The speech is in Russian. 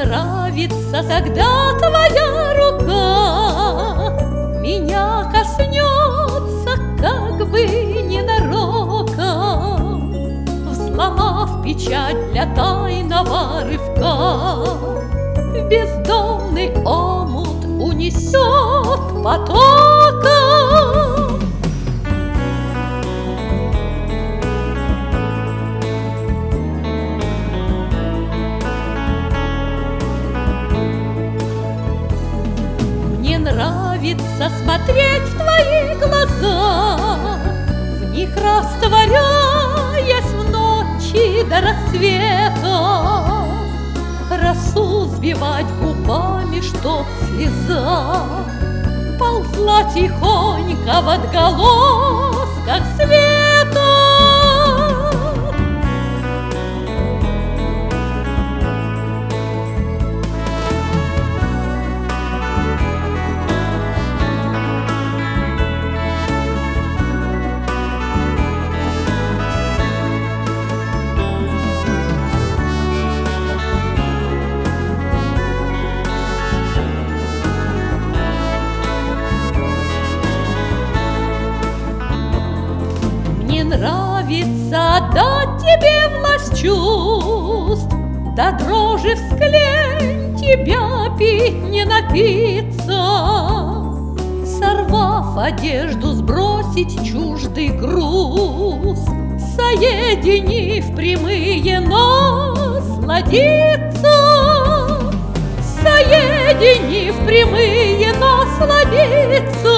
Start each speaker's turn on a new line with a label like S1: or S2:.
S1: нравится, когда твоя рука меня коснется, как бы ненароком, взломав печать для тайного рывка. В бездомный омут унесет потоком. Мне нравится смотреть в твои глаза, в них растворяясь в ночи до рассвета, росу сбивать губами, чтоб слеза ползла тихонько в отголосках света. Нравится отдать тебе власть чувств, до дрожи в тебя пить не напиться, сорвав одежду, сбросить чуждый груз, соединив прямые, насладиться, соединив прямые, насладиться.